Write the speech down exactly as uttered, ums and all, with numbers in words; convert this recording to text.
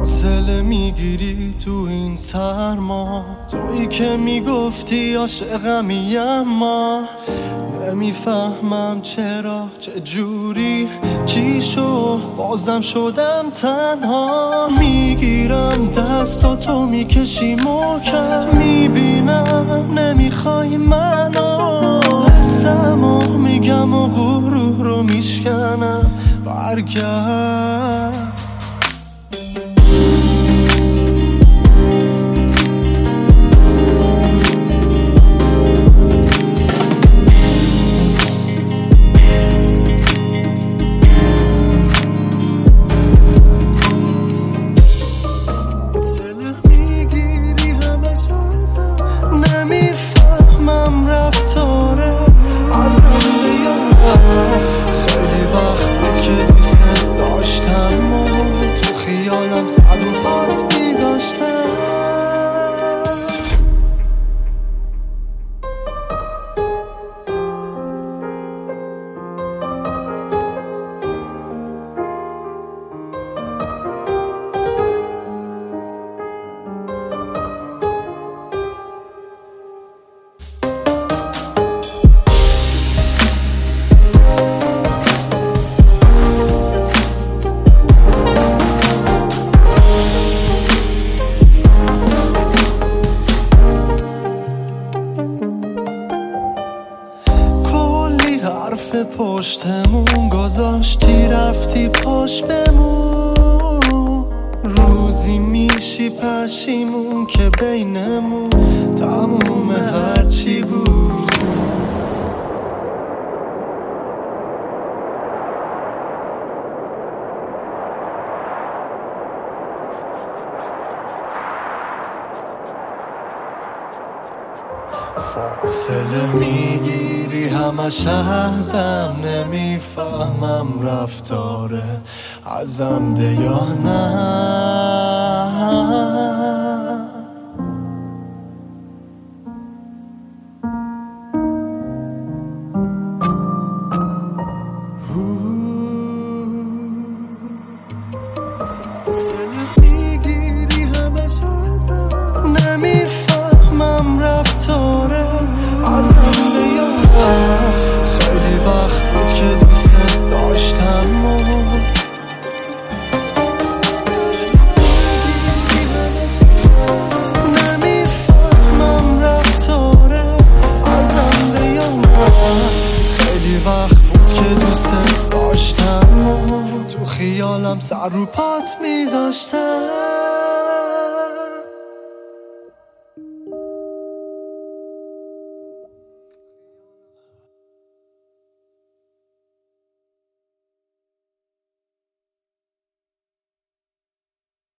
فاصله میگیری تو این سرما، تویی که میگفتی عاشقمی اما نمیفهمم چرا، چه جوری، چی شد بازم شدم تنها. میگیرم دستاتو میکشی محکم، میبینم نمیخوای منو، حسمو میگم و غرور رو میشکنم. برگرد سر و پات میذاشتم. حرف پشتمون گذاشتی رفتی پاش بمون، روزی میشی پشیمون که بینمون تموم هرچی بود. فاصله میگیری همش ازم، نمیفهمم رفتاره ازم ده یا نه. فاصله میگیری همش ازم، نمیفهمم رفتاره ازم ده یا نه. خیلی وقت بود که دوست داشتم و نمیفهمم رفتاره ازم ده یا نه. خیلی وقت بود که دوست داشتم و تو خیالم سر رو پات